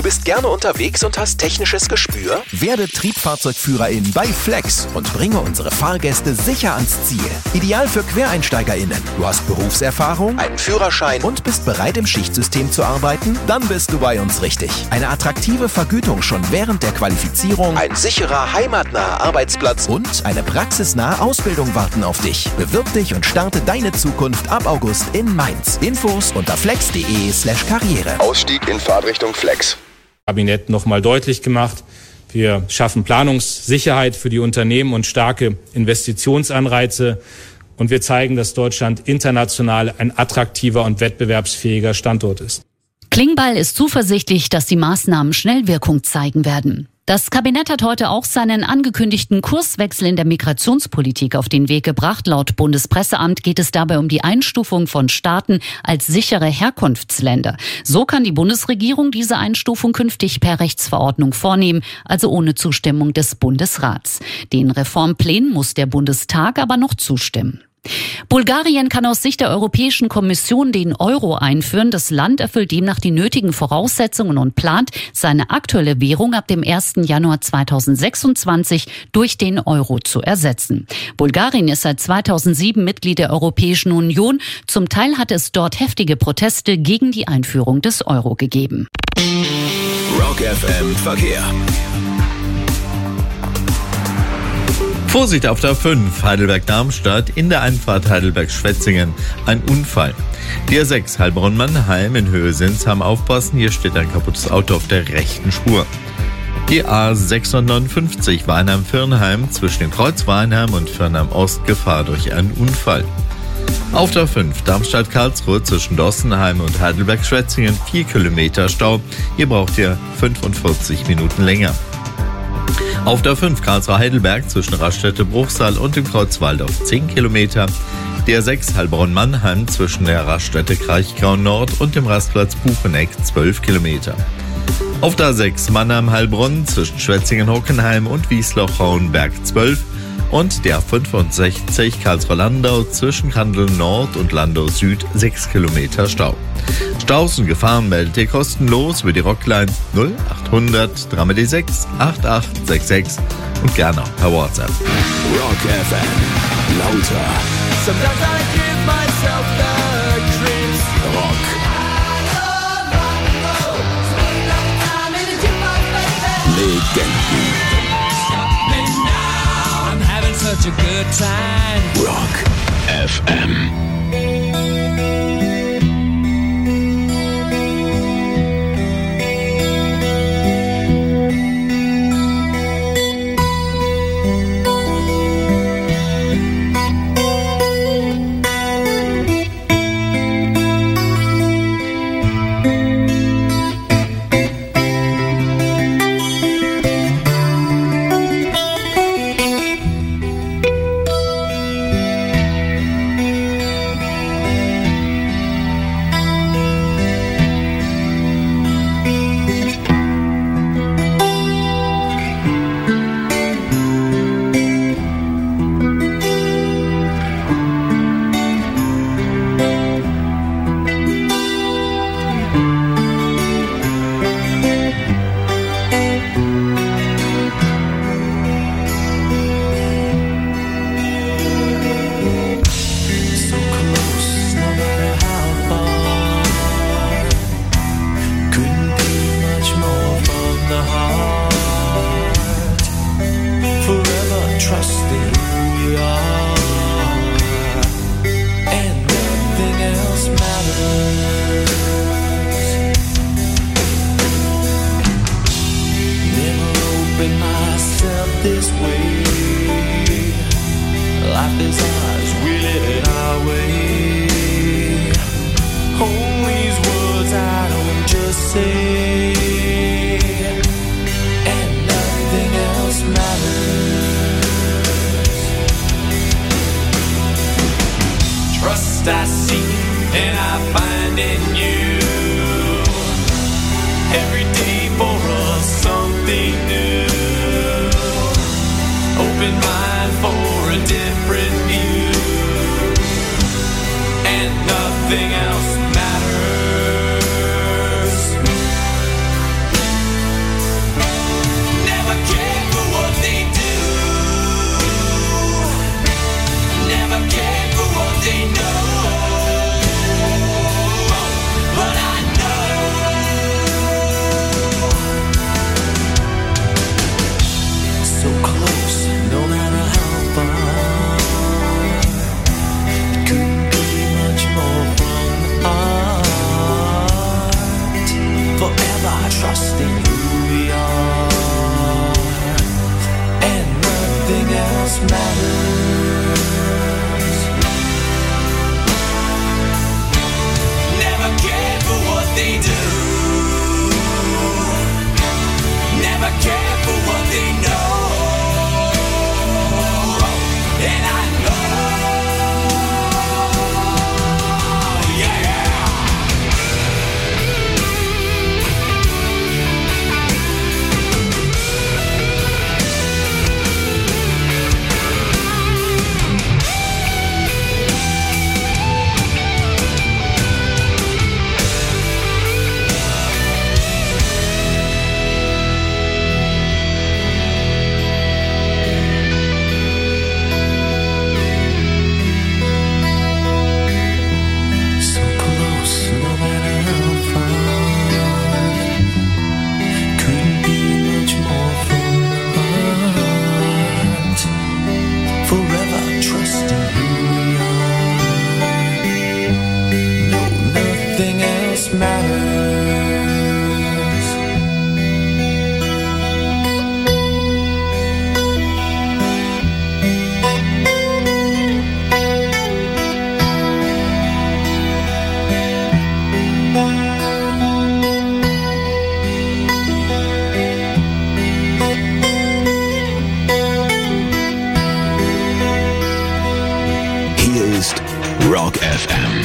bist gerne unterwegs und hast technisches Gespür? Werde Triebfahrzeugführerin bei Flex und bringe unsere Fahrgäste sicher ans Ziel. Ideal für QuereinsteigerInnen. Du hast Berufserfahrung, Einen Führerschein und bist bereit, im Schichtsystem zu arbeiten? Dann bist du bei uns richtig. Eine attraktive Vergütung schon während der Qualifizierung, ein sicherer, heimatnaher Arbeitsplatz und eine praxisnahe Ausbildung warten auf dich. Bewirb dich und starte deine Zukunft ab August in Mainz. Infos unter flex.de/Karriere. Ausstieg in Fahrtrichtung Flex. Kabinett nochmal deutlich gemacht. Wir schaffen Planungssicherheit für die Unternehmen und starke Investitionsanreize. Und wir zeigen, dass Deutschland international ein attraktiver und wettbewerbsfähiger Standort ist. Klingbeil ist zuversichtlich, dass die Maßnahmen schnell Wirkung zeigen werden. Das Kabinett hat heute auch seinen angekündigten Kurswechsel in der Migrationspolitik auf den Weg gebracht. Laut Bundespresseamt geht es dabei um die Einstufung von Staaten als sichere Herkunftsländer. So kann die Bundesregierung diese Einstufung künftig per Rechtsverordnung vornehmen, also ohne Zustimmung des Bundesrats. Den Reformplänen muss der Bundestag aber noch zustimmen. Bulgarien kann aus Sicht der Europäischen Kommission den Euro einführen. Das Land erfüllt demnach die nötigen Voraussetzungen und plant, seine aktuelle Währung ab dem 1. Januar 2026 durch den Euro zu ersetzen. Bulgarien ist seit 2007 Mitglied der Europäischen Union. Zum Teil hat es dort heftige Proteste gegen die Einführung des Euro gegeben. Rock FM Verkehr. Vorsicht auf der 5, Heidelberg-Darmstadt, in der Einfahrt Heidelberg-Schwetzingen. Ein Unfall. Die A6 Heilbronn-Mannheim in Höhe Sinsheim aufpassen, hier steht ein kaputtes Auto auf der rechten Spur. Die A659 Weinheim-Firnheim zwischen dem Kreuz Weinheim und Firnheim-Ost Gefahr durch einen Unfall. Auf der 5 Darmstadt-Karlsruhe zwischen Dossenheim und Heidelberg-Schwetzingen 4 Kilometer Stau. Hier braucht ihr 45 Minuten länger. Auf der 5 Karlsruhe-Heidelberg zwischen Raststätte-Bruchsal und dem Kreuzwald auf 10 Kilometer. Der 6 Heilbronn-Mannheim zwischen der Raststätte Kraichgau-Nord und dem Rastplatz Bucheneck 12 Kilometer. Auf der 6 Mannheim-Heilbronn zwischen Schwetzingen-Hockenheim und Wiesloch-Hauenberg 12. Und der 65 Karlsruhe-Landau zwischen Kandel-Nord und Landau-Süd 6 Kilometer Stau. Staus und Gefahren meldet ihr kostenlos über die Rockline 0800 3x6 8866 und gerne auch per WhatsApp. Rock FM. Lauter. Sometimes I give myself the creeps. Rock. Legenden. I'm having such a good time. Rock FM. I see and I find in you every day for us something new. Open mind for a different view, and nothing else matters. Rock FM.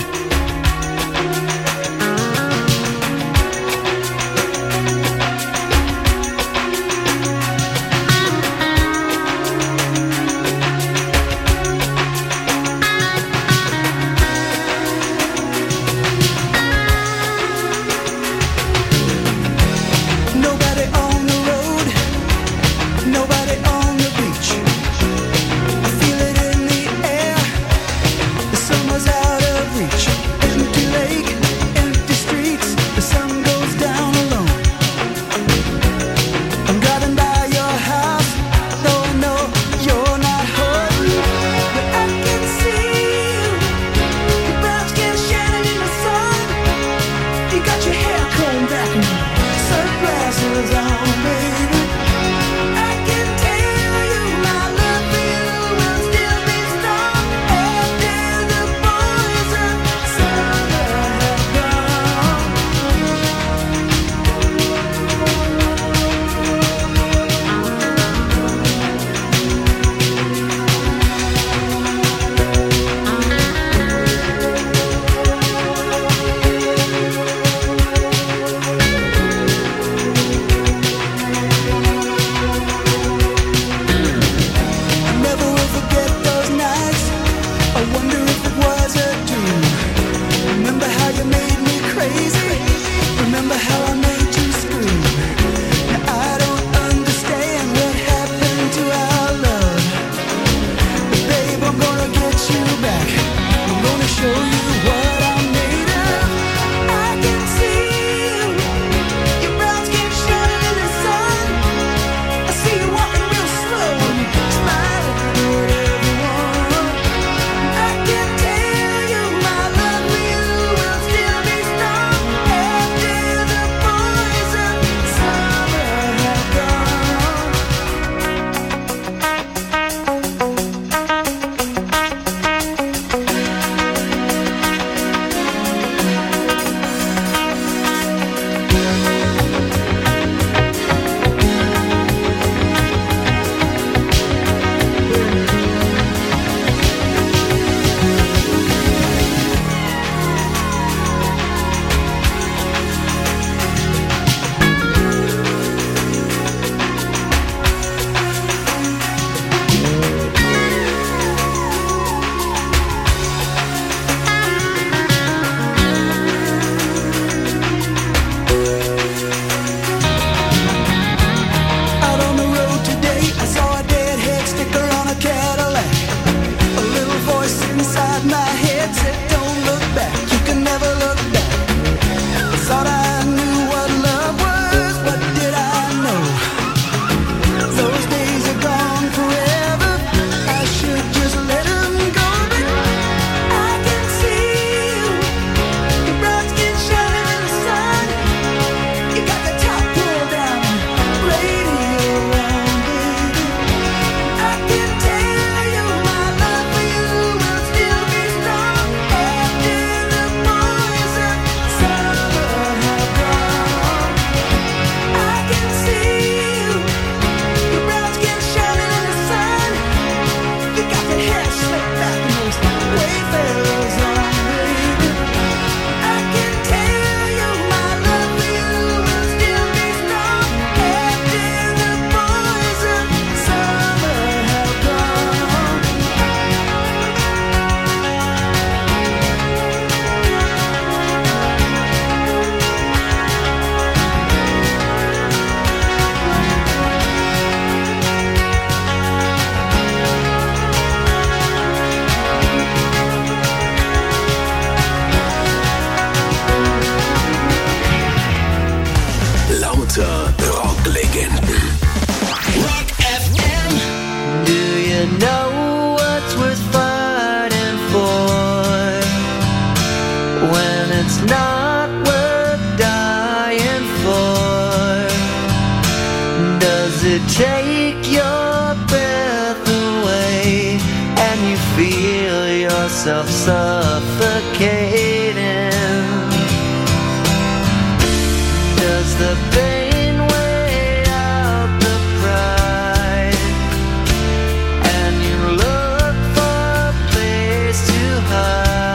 Take your breath away and you feel yourself suffocating. Does the pain weigh out the pride and you look for a place to hide?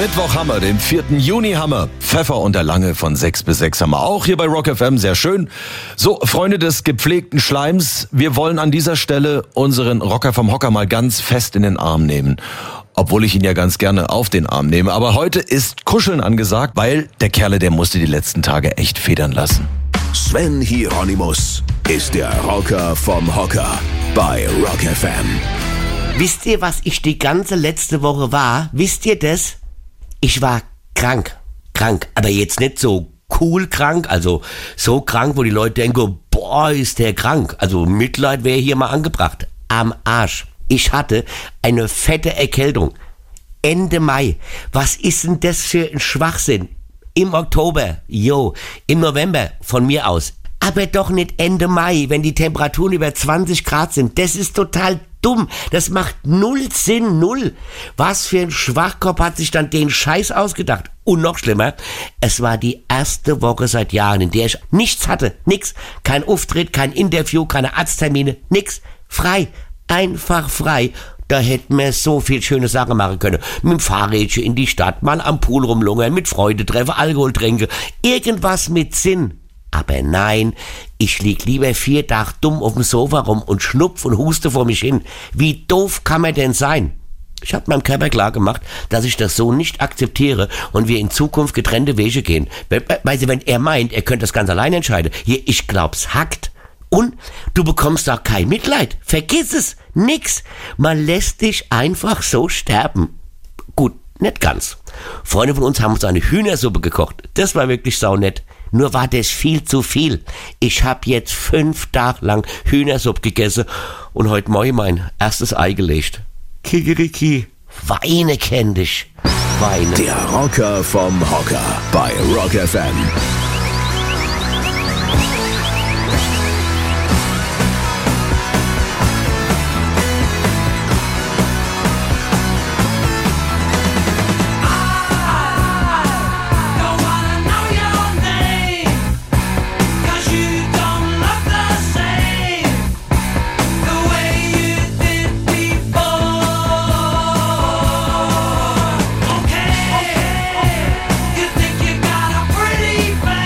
Mittwoch haben wir, den 4. Juni haben wir. Pfeffer und der Lange von 6 bis 6 haben wir auch hier bei Rock FM, sehr schön. So, Freunde des gepflegten Schleims, wir wollen an dieser Stelle unseren Rocker vom Hocker mal ganz fest in den Arm nehmen. Obwohl ich ihn ja ganz gerne auf den Arm nehme. Aber heute ist Kuscheln angesagt, weil der Kerle, der musste die letzten Tage echt federn lassen. Sven Hieronymus ist der Rocker vom Hocker bei Rock FM. Wisst ihr, was ich die ganze letzte Woche war? Wisst ihr das? Ich war krank. Aber jetzt nicht so cool krank, also so krank, wo die Leute denken, boah, ist der krank. Also Mitleid wäre hier mal angebracht. Am Arsch. Ich hatte eine fette Erkältung. Ende Mai. Was ist denn das für ein Schwachsinn? Im Oktober, im November von mir aus. Aber doch nicht Ende Mai, wenn die Temperaturen über 20 Grad sind. Das ist total dumm. Das macht null Sinn, null. Was für ein Schwachkopf hat sich dann den Scheiß ausgedacht? Und noch schlimmer, es war die erste Woche seit Jahren, in der ich nichts hatte. Nix. Kein Auftritt, kein Interview, keine Arzttermine, nix. Frei. Einfach frei. Da hätten wir so viel schöne Sachen machen können. Mit dem Fahrrädchen in die Stadt, mal am Pool rumlungern, mit Freude treffen, Alkohol trinken. Irgendwas mit Sinn. Aber nein, ich lieg lieber 4 Tage dumm auf dem Sofa rum und schnupf und huste vor mich hin. Wie doof kann man denn sein? Ich habe meinem Körper klar gemacht, dass ich das so nicht akzeptiere und wir in Zukunft getrennte Wege gehen. Weißt du, wenn er meint, er könnte das ganz allein entscheiden. Hier, ich glaub's hackt. Und du bekommst auch kein Mitleid. Vergiss es. Nix. Man lässt dich einfach so sterben. Gut, nicht ganz. Freunde von uns haben uns eine Hühnersuppe gekocht. Das war wirklich saunett. Nur war das viel zu viel. Ich habe jetzt 5 Tage lang Hühnersuppe gegessen und heute Morgen mein erstes Ei gelegt. Kikeriki. Weine kenn dich. Weine. Der Rocker vom Hocker bei Rock FM. You think you got a pretty face.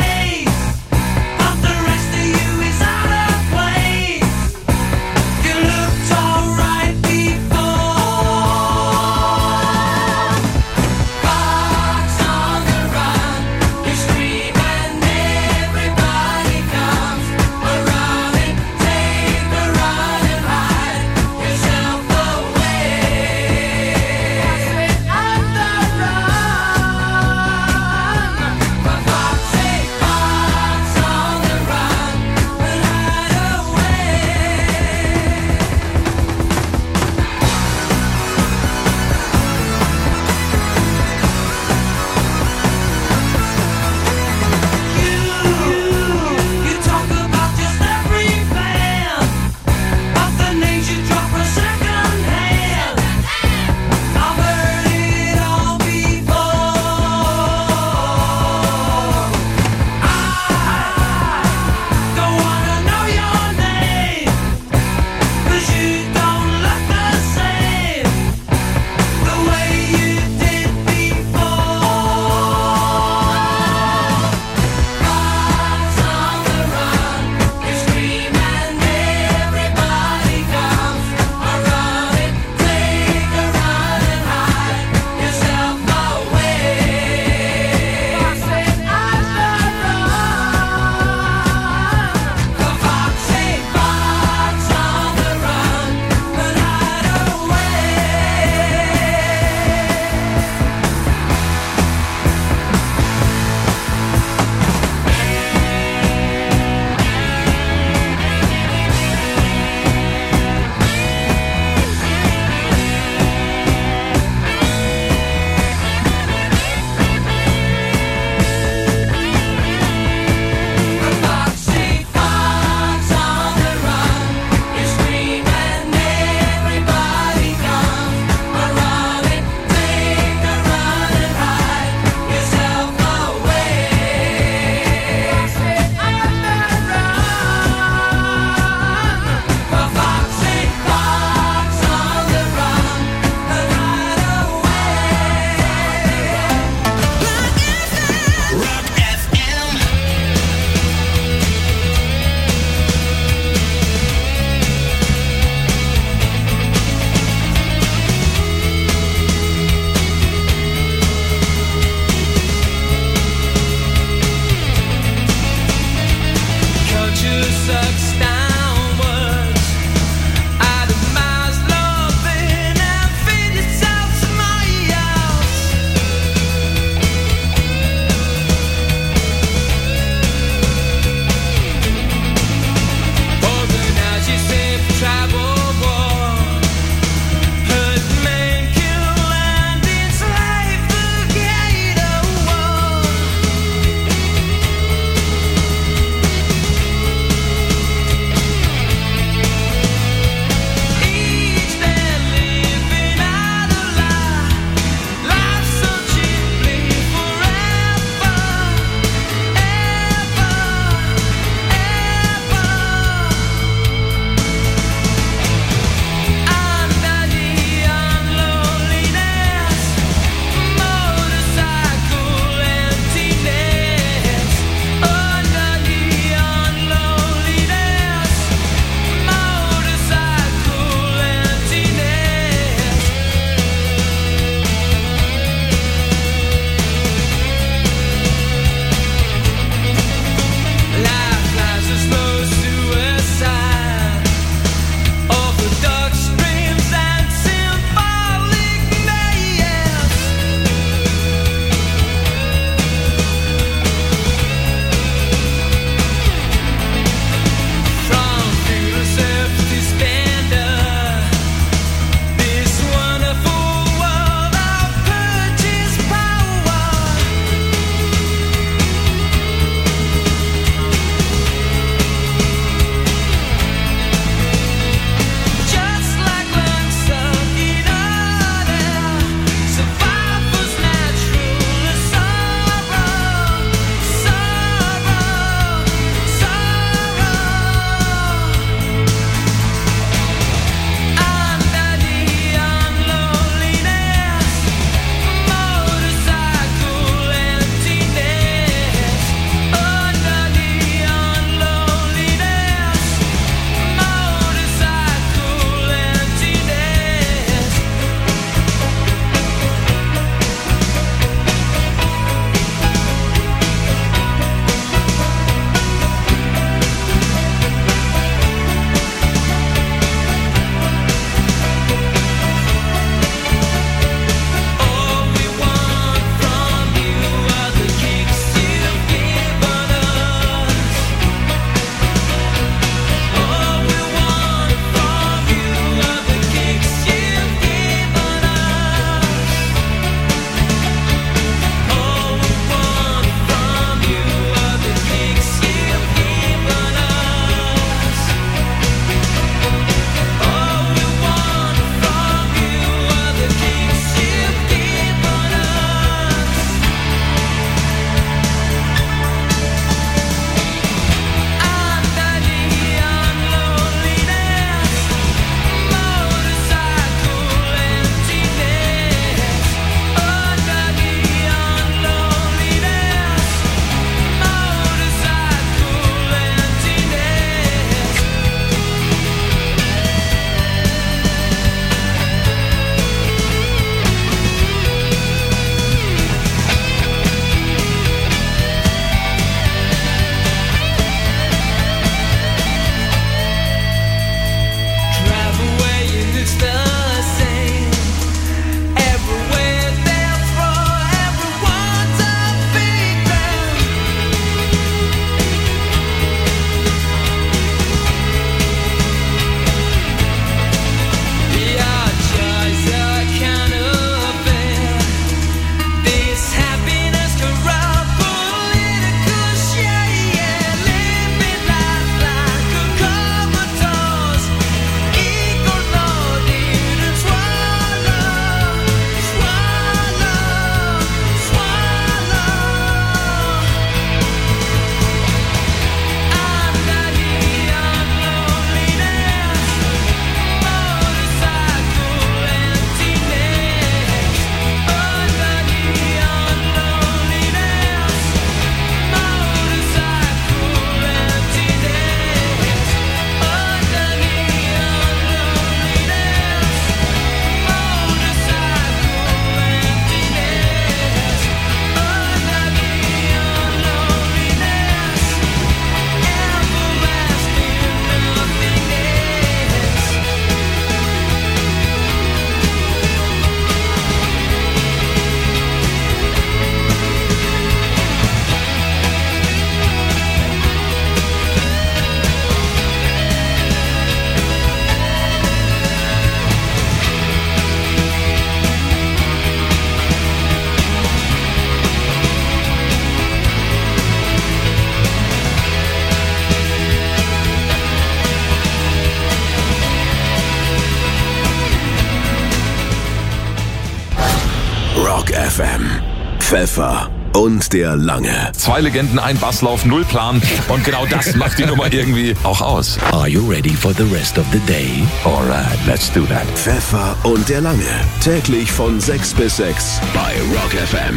FM. Pfeffer und der Lange. 2 Legenden, ein Basslauf, 0 Plan. Und genau das macht die Nummer irgendwie auch aus. Are you ready for the rest of the day? Alright, let's do that. Pfeffer und der Lange. Täglich von 6 bis 6 bei Rock FM.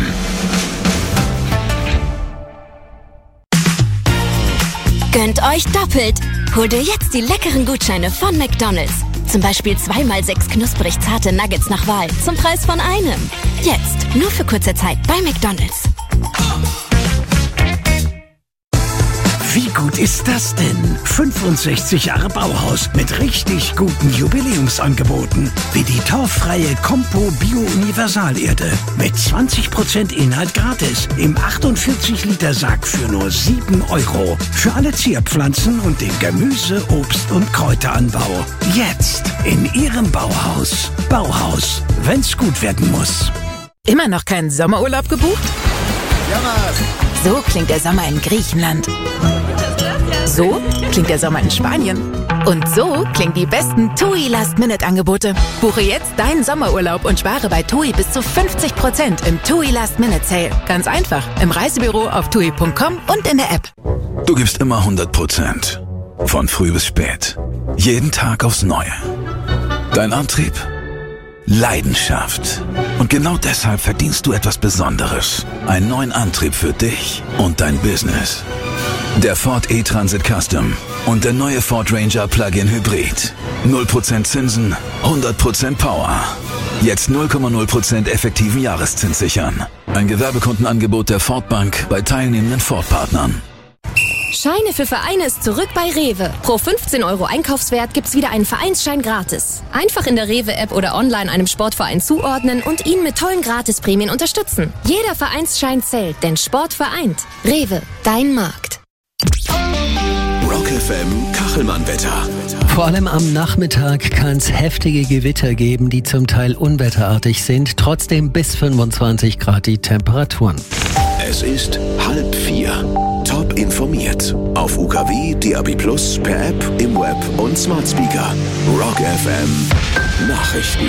Gönnt euch doppelt. Hol dir jetzt die leckeren Gutscheine von McDonald's. Zum Beispiel 2x6 knusprig zarte Nuggets nach Wahl zum Preis von einem. Jetzt, nur für kurze Zeit bei McDonald's. Wie gut ist das denn? 65 Jahre Bauhaus mit richtig guten Jubiläumsangeboten. Wie die torffreie Compo Bio Universalerde mit 20% Inhalt gratis im 48-Liter-Sack für nur 7 €. Für alle Zierpflanzen und den Gemüse-, Obst- und Kräuteranbau. Jetzt in Ihrem Bauhaus. Bauhaus, wenn's gut werden muss. Immer noch keinen Sommerurlaub gebucht? Ja, Mann. So klingt der Sommer in Griechenland. So klingt der Sommer in Spanien. Und so klingen die besten TUI Last-Minute-Angebote. Buche jetzt deinen Sommerurlaub und spare bei TUI bis zu 50% im TUI Last-Minute-Sale. Ganz einfach, im Reisebüro auf TUI.com und in der App. Du gibst immer 100%. Von früh bis spät. Jeden Tag aufs Neue. Dein Antrieb? Leidenschaft. Und genau deshalb verdienst du etwas Besonderes. Einen neuen Antrieb für dich und dein Business. Der Ford E-Transit Custom und der neue Ford Ranger Plug-in Hybrid. 0% Zinsen, 100% Power. Jetzt 0,0% effektiven Jahreszins sichern. Ein Gewerbekundenangebot der Ford Bank bei teilnehmenden Ford-Partnern. Scheine für Vereine ist zurück bei Rewe. Pro 15 € Einkaufswert gibt's wieder einen Vereinsschein gratis. Einfach in der Rewe-App oder online einem Sportverein zuordnen und ihn mit tollen Gratisprämien unterstützen. Jeder Vereinsschein zählt, denn Sport vereint. Rewe, dein Markt. Rock FM Kachelmann-Wetter. Vor allem am Nachmittag kann es heftige Gewitter geben, die zum Teil unwetterartig sind. Trotzdem bis 25 Grad die Temperaturen. Es ist 3:30. Top informiert. Auf UKW, DAB+, per App, im Web und Smart Speaker. Rock FM Nachrichten.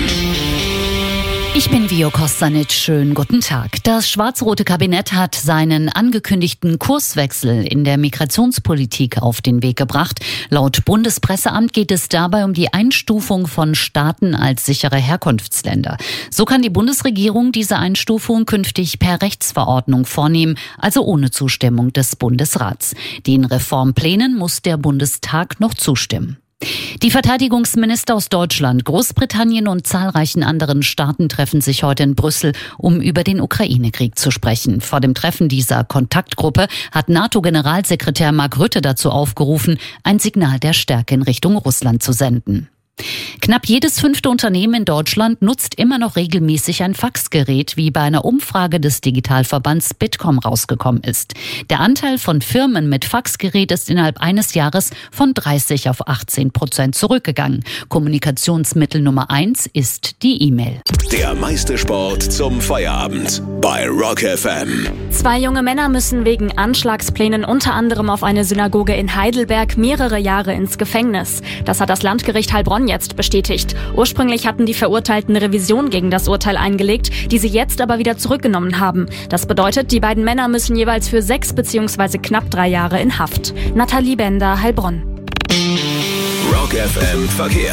Ich bin Vio Kostanic. Schönen guten Tag. Das schwarz-rote Kabinett hat seinen angekündigten Kurswechsel in der Migrationspolitik auf den Weg gebracht. Laut Bundespresseamt geht es dabei um die Einstufung von Staaten als sichere Herkunftsländer. So kann die Bundesregierung diese Einstufung künftig per Rechtsverordnung vornehmen, also ohne Zustimmung des Bundesrats. Den Reformplänen muss der Bundestag noch zustimmen. Die Verteidigungsminister aus Deutschland, Großbritannien und zahlreichen anderen Staaten treffen sich heute in Brüssel, um über den Ukraine-Krieg zu sprechen. Vor dem Treffen dieser Kontaktgruppe hat NATO-Generalsekretär Mark Rutte dazu aufgerufen, ein Signal der Stärke in Richtung Russland zu senden. Knapp jedes 5. Unternehmen in Deutschland nutzt immer noch regelmäßig ein Faxgerät, wie bei einer Umfrage des Digitalverbands Bitkom rausgekommen ist. Der Anteil von Firmen mit Faxgerät ist innerhalb eines Jahres von 30 auf 18% zurückgegangen. Kommunikationsmittel Nummer 1 ist die E-Mail. Der meiste Sport zum Feierabend bei Rock FM. 2 junge Männer müssen wegen Anschlagsplänen unter anderem auf eine Synagoge in Heidelberg mehrere Jahre ins Gefängnis. Das hat das Landgericht Heilbronn jetzt bestätigt. Ursprünglich hatten die Verurteilten Revision gegen das Urteil eingelegt, die sie jetzt aber wieder zurückgenommen haben. Das bedeutet, die beiden Männer müssen jeweils für 6 bzw. knapp 3 Jahre in Haft. Nathalie Bender, Heilbronn. Rock FM Verkehr.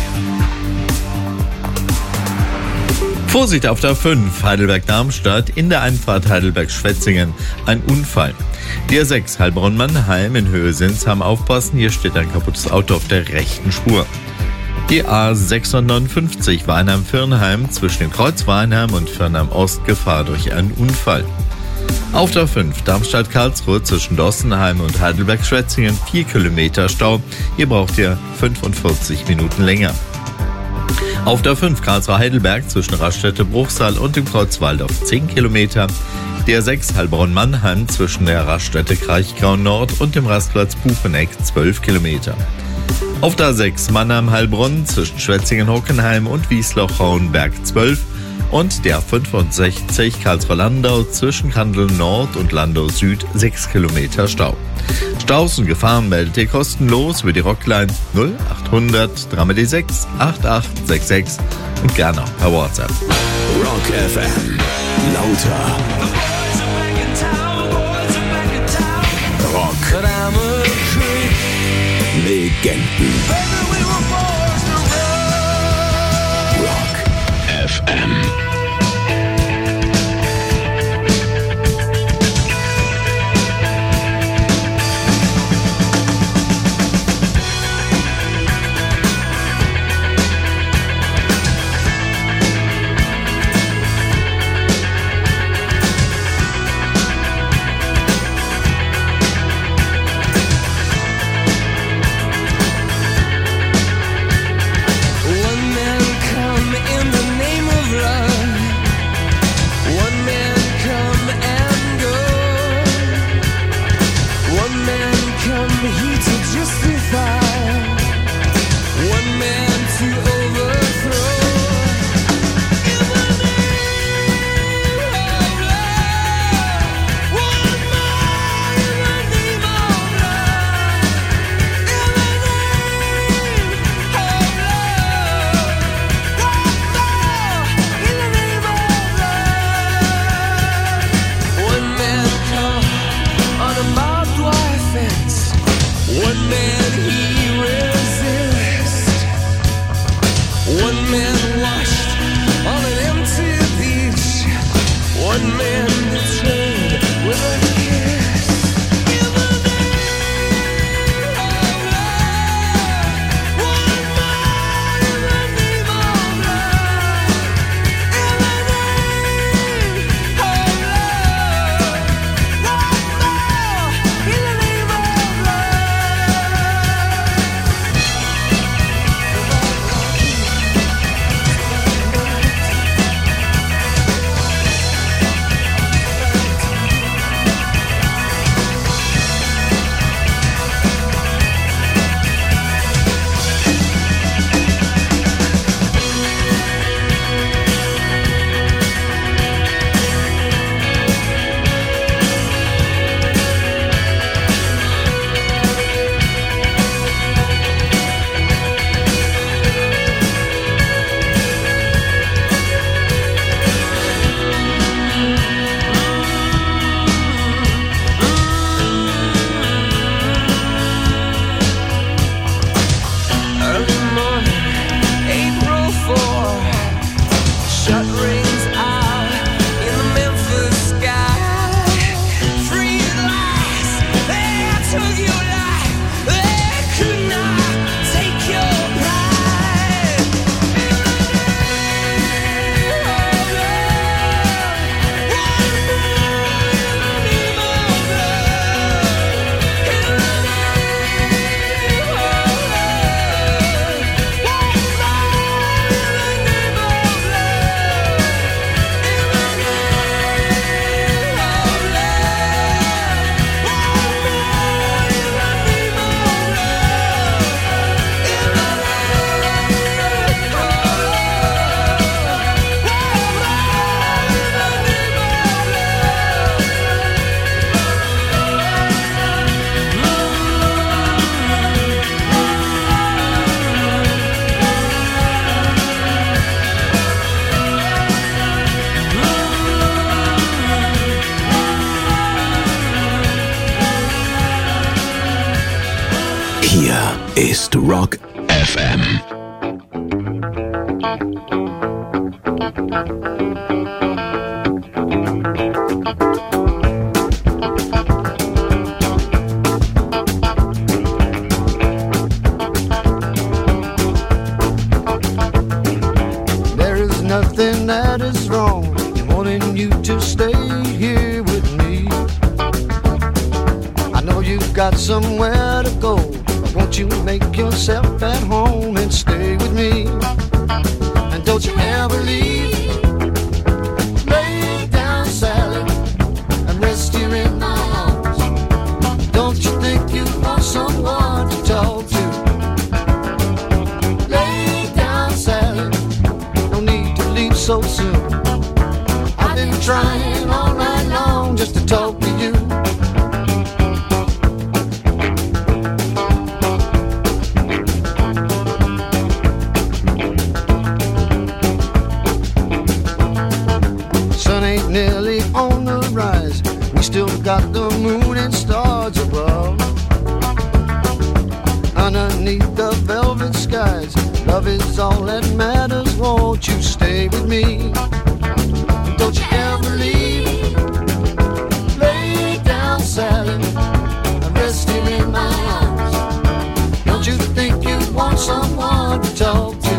Vorsicht auf der 5, Heidelberg-Darmstadt, in der Einfahrt Heidelberg-Schwetzingen. Ein Unfall. Die A6 Heilbronn-Mannheim in Höhe Sinsheim aufpassen, hier steht ein kaputtes Auto auf der rechten Spur. Die A659 Weinheim-Firnheim zwischen dem Kreuz Weinheim und Firnheim-Ost Gefahr durch einen Unfall. Auf der 5 Darmstadt-Karlsruhe zwischen Dossenheim und Heidelberg-Schwetzingen 4 Kilometer Stau. Hier braucht ihr 45 Minuten länger. Auf der 5 Karlsruhe-Heidelberg zwischen Raststätte-Bruchsal und dem Kreuzwaldorf 10 Kilometer. Der 6 Heilbronn-Mannheim zwischen der Raststätte Kraichgau-Nord und dem Rastplatz Bucheneck 12 Kilometer. Auf der 6 Mannheim-Heilbronn zwischen Schwetzingen-Hockenheim und Wiesloch-Rauenberg 12 und der 65 Karlsruhe-Landau zwischen Kandel-Nord und Landau Süd 6 Kilometer Stau. Staus und Gefahren meldet ihr kostenlos über die Rockline 0800 3x6 8866 und gerne auch per WhatsApp. Rock FM lauter. Rock. Legenden. Rock FM. Hier ist Rock FM. There is nothing that is wrong in wanting you to stay here with me. I know you've got somewhere to go. Won't you make yourself at home and stay with me? And don't you ever leave. Lay down, Sally, and rest here in my arms. Don't you think you want someone to talk to? Lay down, Sally, no need to leave so soon. I've been trying all night long just to talk to you. Love is all that matters, won't you stay with me? Don't you ever leave. Lay down, Sally, and rest here in my arms. Don't you think you want someone to talk to?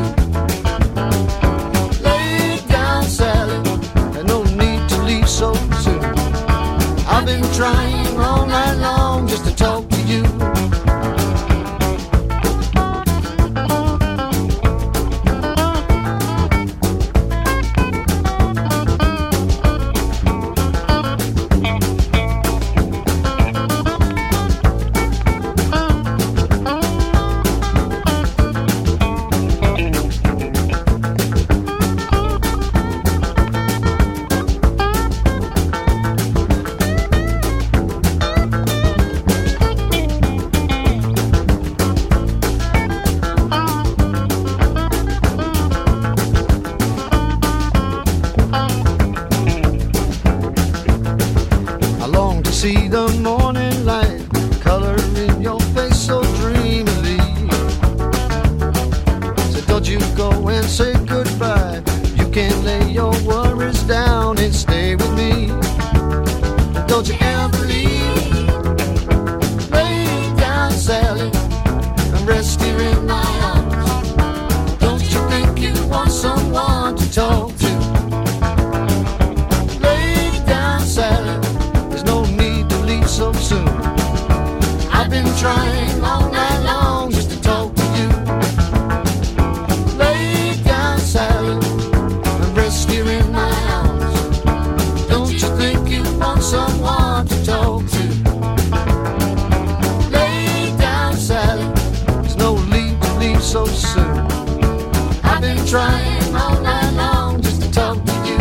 Lay down, Sally, and no need to leave so soon. I've been trying all night long just to talk to you. See the morning light color in your face so dreamily. So don't you go and say goodbye. You can lay your worries down and stay with me. Don't you ever leave. Lay down, Sally, and rest here in my arms. Don't you think you want someone to talk to? Lay down, Sally, so soon. I've been trying all night long just to talk to you. Lay down, Sally, and rest here in my arms. Don't you think you want someone to talk to? Lay down, Sally, there's no need to leave so soon. I've been trying all night long just to talk to you.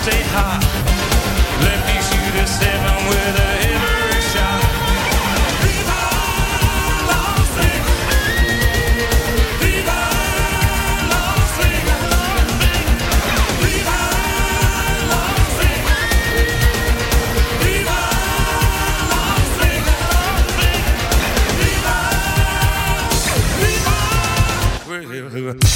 stay hot. Left you shoot a 7 with a header shot. Viva Las Vegas. Viva Las Vegas. Viva Las Vegas. Viva Las Vegas. Viva. Viva.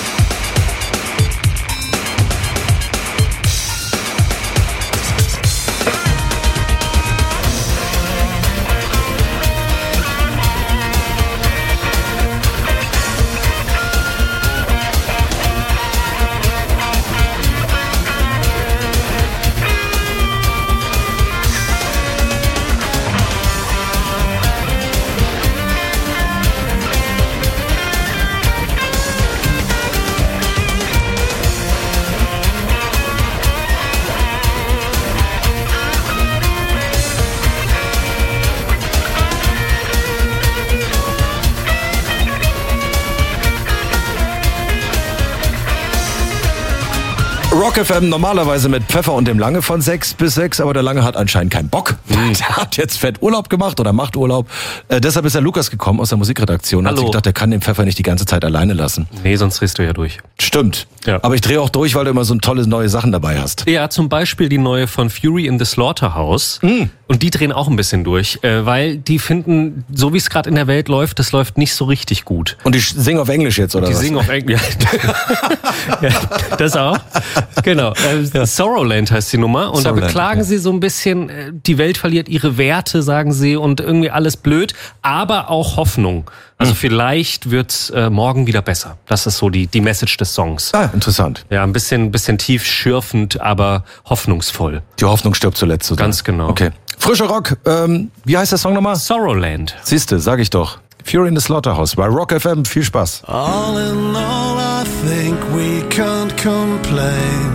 Rock FM normalerweise mit Pfeffer und dem Lange von 6 bis 6, aber der Lange hat anscheinend keinen Bock. Der hat jetzt fett Urlaub gemacht oder macht Urlaub. Deshalb ist der Lukas gekommen aus der Musikredaktion. Hat sich gedacht, der kann den Pfeffer nicht die ganze Zeit alleine lassen. Nee, sonst drehst du ja durch. Stimmt. Ja. Aber ich drehe auch durch, weil du immer so tolle neue Sachen dabei hast. Ja, zum Beispiel die neue von Fury in the Slaughterhouse. Und die drehen auch ein bisschen durch, weil die finden, so wie es gerade in der Welt läuft, das läuft nicht so richtig gut. Und die singen auf Englisch jetzt, oder was? Die singen auf Englisch. Ja, das auch. Genau. Sorrowland heißt die Nummer. Und Sorrowland, da beklagen sie so ein bisschen, die Welt verliert ihre Werte, sagen sie, und irgendwie alles blöd, aber auch Hoffnung. Also vielleicht wird's morgen wieder besser. Das ist so die Message des Songs. Ah, interessant. Ja, ein bisschen tief schürfend, aber hoffnungsvoll. Die Hoffnung stirbt zuletzt. Oder? Ganz genau. Okay. Frischer Rock. Wie heißt der Song nochmal? Sorrowland. Siehste, sag ich doch. Fury in the Slaughterhouse bei Rock FM. Viel Spaß. All in all, I think we can't complain.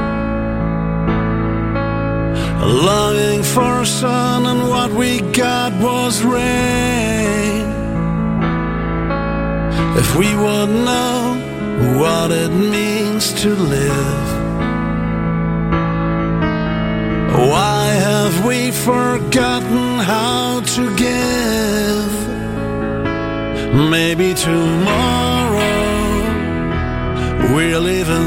A longing for sun, and what we got was rain. If we would know what it means to live, why have we forgotten how to give? Maybe tomorrow we'll live in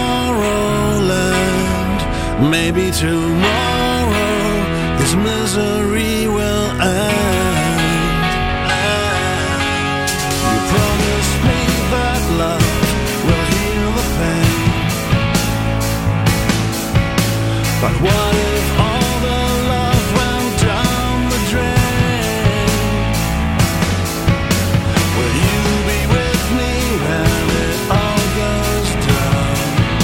Sorrowland. Maybe tomorrow this misery will end. You promised me that love will heal the pain, but what if all the love went down the drain? Will you be with me when it all goes down?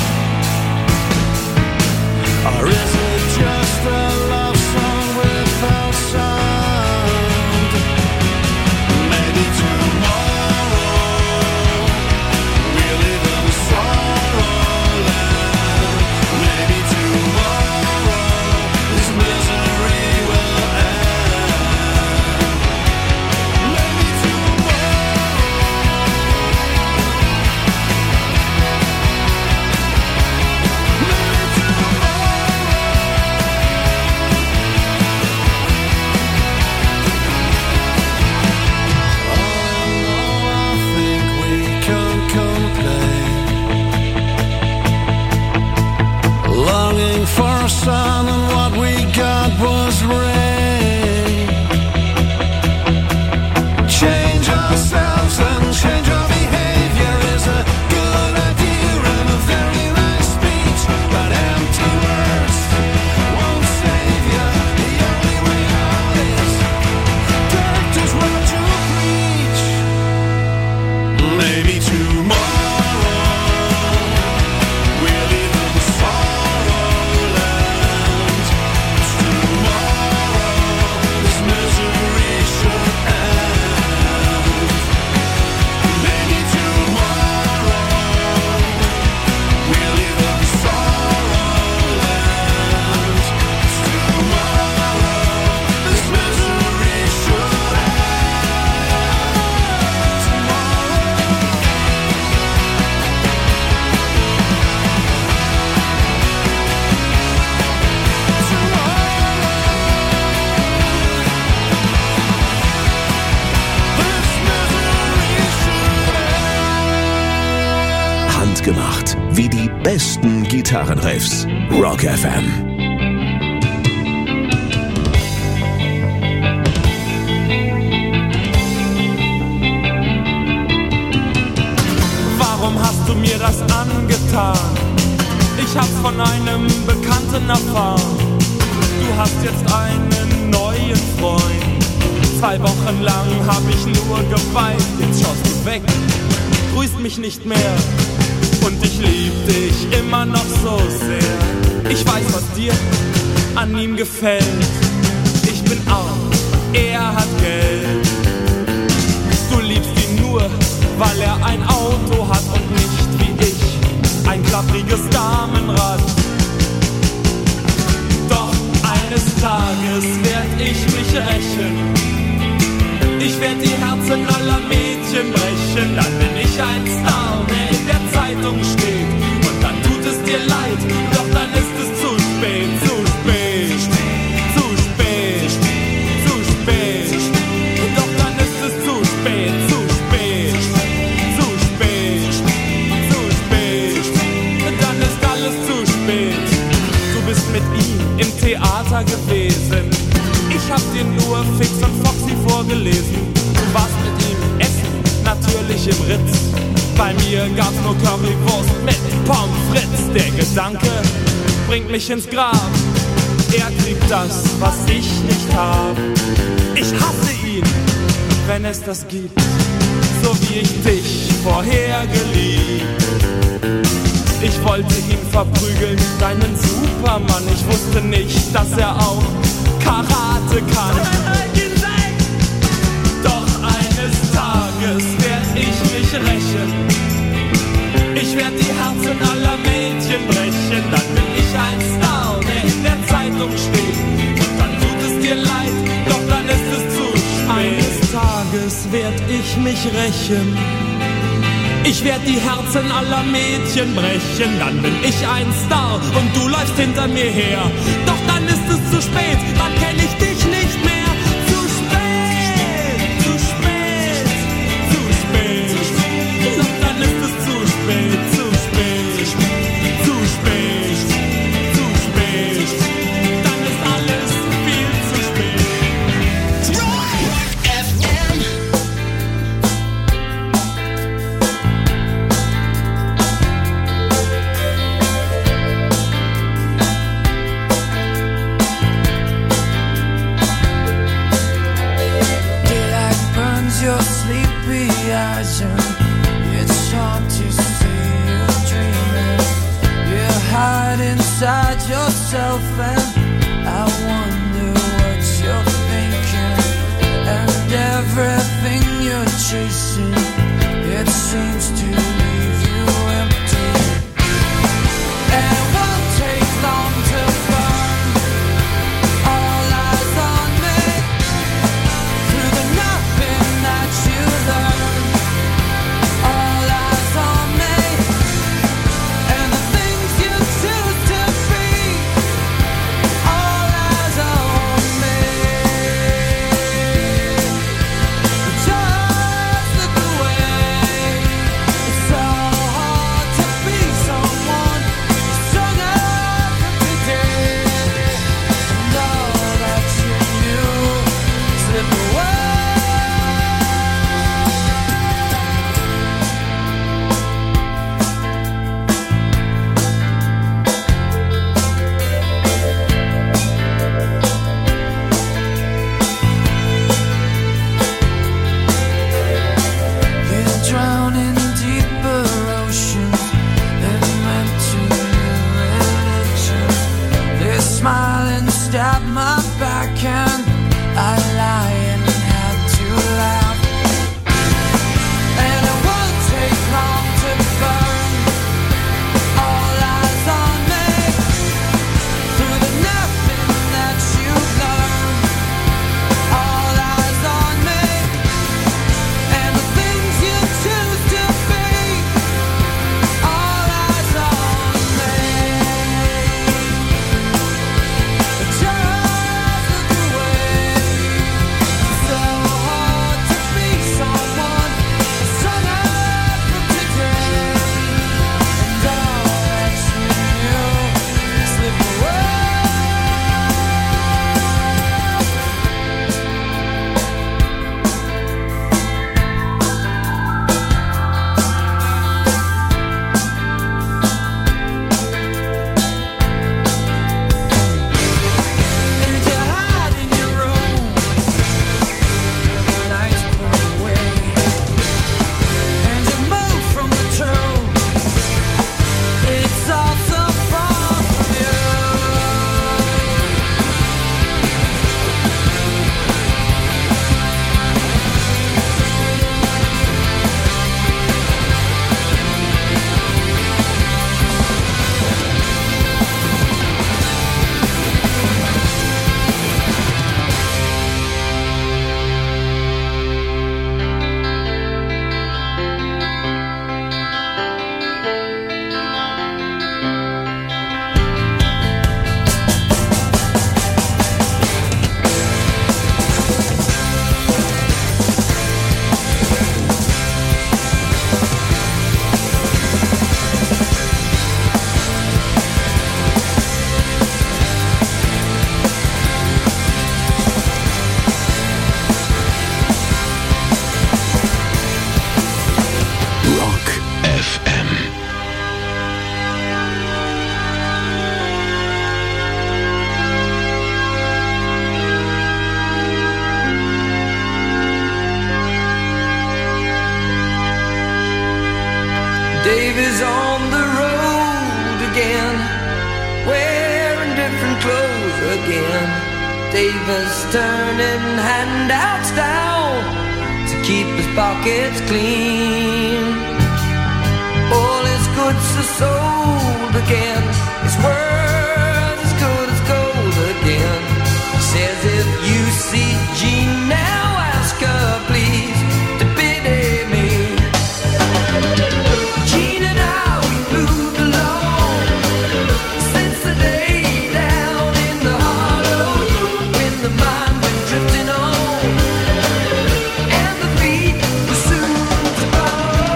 Or is it just a love song without sound? Maybe tomorrow we'll live in Sorrowland. Maybe tomorrow besten Gitarrenriffs. Rock FM. Warum hast du mir das angetan? Ich hab's von einem Bekannten erfahren. Du hast jetzt einen neuen Freund. 2 Wochen lang hab ich nur geweint. Jetzt schaust du weg, grüßt mich nicht mehr. Und ich lieb dich immer noch so sehr. Ich weiß, was dir an ihm gefällt. Ich bin arm, er hat Geld. Du liebst ihn nur, weil er ein Auto hat und nicht wie ich ein klappriges Damenrad. Doch eines Tages werd ich mich rächen. Ich werd die Herzen aller Mädchen brechen. Dann bin ich ein Star, der in der Zeitung steht. Und dann tut es dir leid, doch dann ist es zu spät, zu spät, zu spät, zu spät. Doch dann ist es zu spät, zu spät, zu spät, zu spät. Dann ist alles zu spät. Du bist mit ihm im Theater gewesen. Ich hab dir nur Fix und Foxy vorgelesen. Du warst mit ihm essen, natürlich im Ritz. Bei mir gab's nur Currywurst mit Pommes frites. Der Gedanke bringt mich ins Grab. Er kriegt das, was ich nicht hab. Ich hasse ihn, wenn es das gibt, so wie ich dich vorher geliebt. Ich wollte ihn verprügeln, deinen Supermann. Ich wusste nicht, dass er auch Karate kann. Doch eines Tages werd ich mich rächen. Ich werd die Herzen aller Mädchen brechen. Dann bin ich ein Star, der in der Zeitung steht. Und dann tut es dir leid, doch dann ist es zu spät. Eines Tages werd ich mich rächen. Ich werd die Herzen aller Mädchen brechen. Dann bin ich ein Star und du läufst hinter mir her. Doch dann ist es zu spät, dann kenn ich dich nicht mehr. Zu spät, zu spät, zu spät. Doch dann ist es zu spät, zu spät, zu spät, zu spät. Dann ist alles viel zu spät. Rock FM. Your sleepy eyes and it's hard to see you dreaming. You hide inside yourself and I wonder what you're thinking. And everything you're chasing, it seems to leave you empty. And it won't take long to burn. All eyes on me. Through the nothing that you learn. All eyes on me. And the things you choose to be. All eyes on me. Just look away. It's so hard to be someone stronger from today. And all that you knew slip away. You drown in deeper oceans than meant to religion. They smile and stab my back and I lie and had to laugh. And it won't take long to burn. All eyes on me. Through the nothing that you learn. All eyes on me. And the things you choose to be. All eyes on me. Just look away. again. Davis turning handouts down to keep his pockets clean. All his goods are sold again. His word as good as gold again. Says if you see Jean now, ask her please to pity me. Jean and I, we moved along since the day down in the hollow when the mind went drifting on and the feet were soon to follow.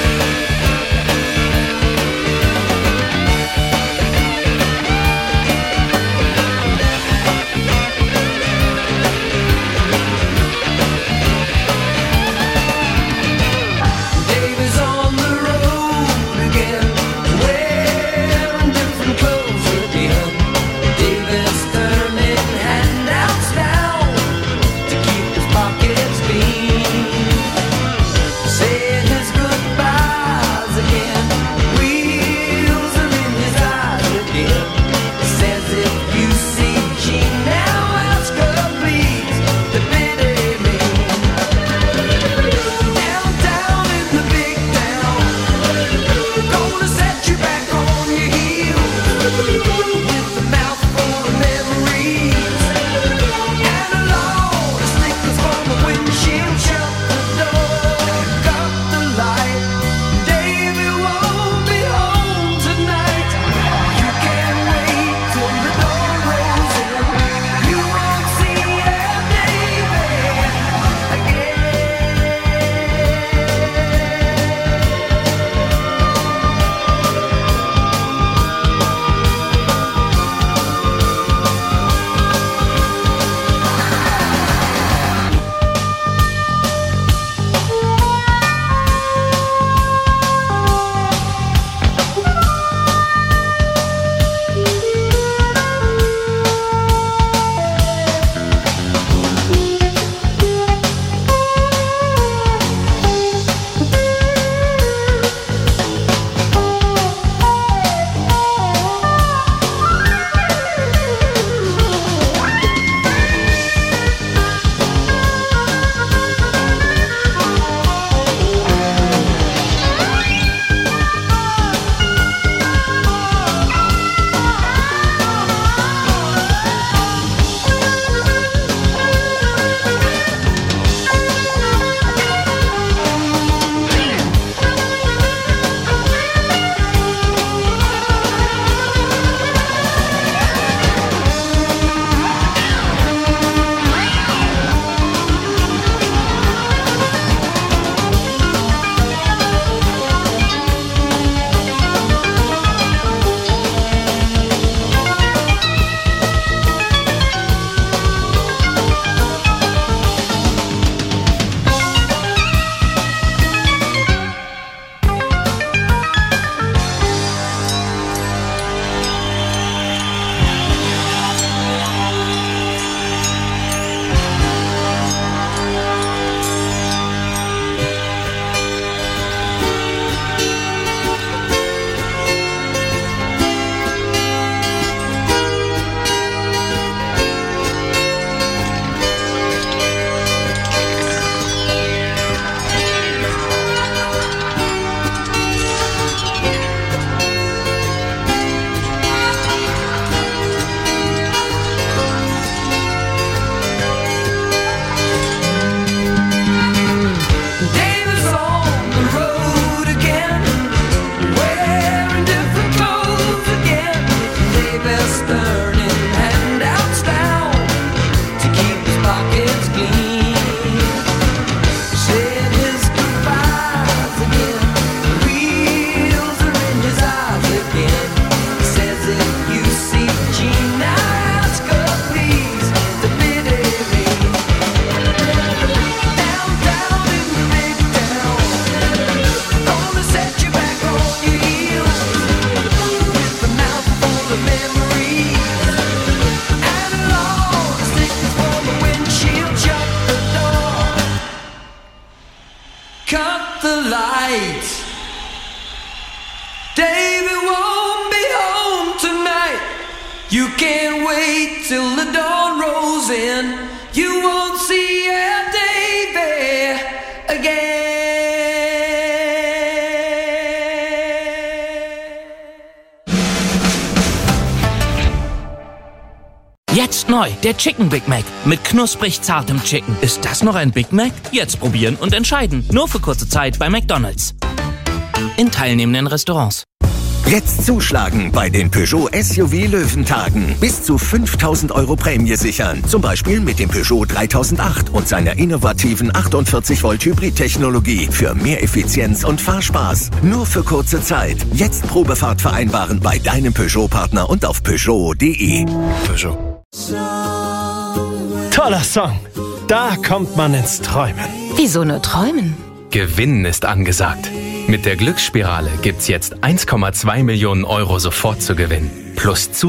Davis on the road again, wearing different clothes again. Davis turning handouts down to keep his pockets clean. Saying his goodbyes again. Wheels are in his eyes again. Says if you see Jean now, ask her please to pity me. Downtown in the big town, gonna set you back on your heels with a mouth full of memories and a load of snickers from the windshield. Shut the door, cut the light. Davy won't be home tonight. You can't wait till the door rolls in. You won't see Davy again. Davis on the road again, wearing different clothes again. Davis turning handouts down to keep his pockets clean. Saying his goodbyes again. Wheels are in his eyes again. Says if you see Jean now, ask her please to pity me. Downtown in the big town, gonna set you back on your heels with a mouth full of memories and a load of stickers for the windshield. Shut the door, cut the light. Davy won't be home tonight. You can't wait till the dawn rolls in. You won't see a day there again. Jetzt neu, der Chicken Big Mac mit knusprig zartem Chicken. Ist das noch ein Big Mac? Jetzt probieren und entscheiden. Nur für kurze Zeit bei McDonald's. In teilnehmenden Restaurants. Jetzt zuschlagen bei den Peugeot SUV Löwentagen. Bis zu 5.000 € Prämie sichern. Zum Beispiel mit dem Peugeot 3008 und seiner innovativen 48-Volt Hybrid-Technologie für mehr Effizienz und Fahrspaß. Nur für kurze Zeit. Jetzt Probefahrt vereinbaren bei deinem Peugeot-Partner und auf Peugeot.de. Peugeot. Toller Song. Da kommt man ins Träumen. Wieso nur träumen? Gewinnen ist angesagt. Mit der Glücksspirale gibt's jetzt 1,2 Millionen € sofort zu gewinnen. Plus